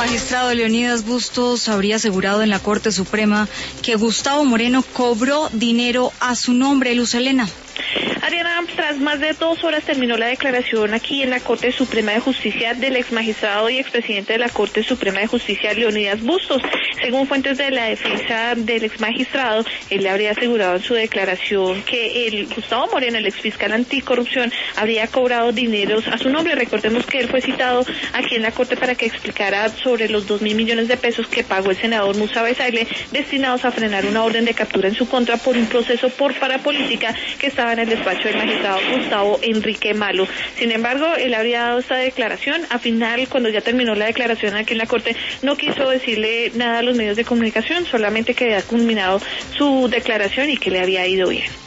magistrado Leonidas Bustos habría asegurado en la Corte Suprema que Gustavo Moreno cobró dinero a su nombre. Luz Helena. Adriana, tras más de 2 horas terminó la declaración aquí en la Corte Suprema de Justicia del exmagistrado y expresidente de la Corte Suprema de Justicia, Leonidas Bustos. Según fuentes de la defensa del exmagistrado, él le habría asegurado en su declaración que el Gustavo Moreno, el exfiscal anticorrupción, habría cobrado dineros a su nombre. Recordemos que él fue citado aquí en la Corte para que explicara sobre los 2.000 millones de pesos que pagó el senador Musa Besaile destinados a frenar una orden de captura en su contra por un proceso por parapolítica que estaba en el despacho del magistrado Gustavo Enrique Malo. Sin embargo, él habría dado esta declaración. Al final, cuando ya terminó la declaración aquí en la Corte, no quiso decirle nada a los medios de comunicación, solamente que había culminado su declaración y que le había ido bien.